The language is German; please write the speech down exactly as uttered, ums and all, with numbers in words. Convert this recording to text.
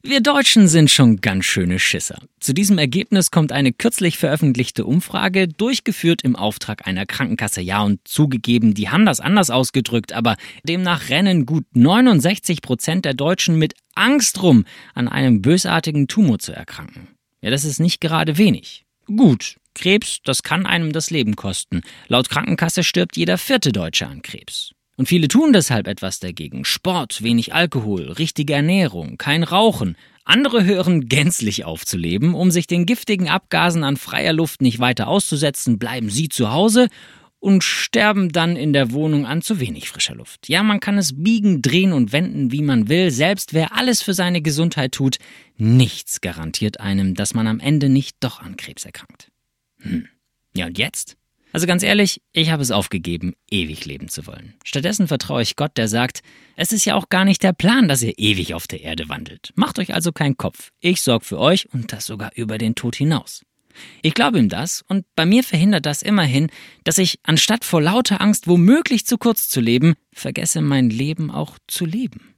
Wir Deutschen sind schon ganz schöne Schisser. Zu diesem Ergebnis kommt eine kürzlich veröffentlichte Umfrage, durchgeführt im Auftrag einer Krankenkasse. Ja, und zugegeben, die haben das anders ausgedrückt, aber demnach rennen gut neunundsechzig Prozent der Deutschen mit Angst rum, an einem bösartigen Tumor zu erkranken. Ja, das ist nicht gerade wenig. Gut, Krebs, das kann einem das Leben kosten. Laut Krankenkasse stirbt jeder vierte Deutsche an Krebs. Und viele tun deshalb etwas dagegen. Sport, wenig Alkohol, richtige Ernährung, kein Rauchen. Andere hören gänzlich auf zu leben. Um sich den giftigen Abgasen an freier Luft nicht weiter auszusetzen, bleiben sie zu Hause und sterben dann in der Wohnung an zu wenig frischer Luft. Ja, man kann es biegen, drehen und wenden, wie man will. Selbst wer alles für seine Gesundheit tut, nichts garantiert einem, dass man am Ende nicht doch an Krebs erkrankt. Hm. Ja, und jetzt? Also ganz ehrlich, ich habe es aufgegeben, ewig leben zu wollen. Stattdessen vertraue ich Gott, der sagt, es ist ja auch gar nicht der Plan, dass ihr ewig auf der Erde wandelt. Macht euch also keinen Kopf. Ich sorge für euch und das sogar über den Tod hinaus. Ich glaube ihm das und bei mir verhindert das immerhin, dass ich, anstatt vor lauter Angst womöglich zu kurz zu leben, vergesse mein Leben auch zu leben.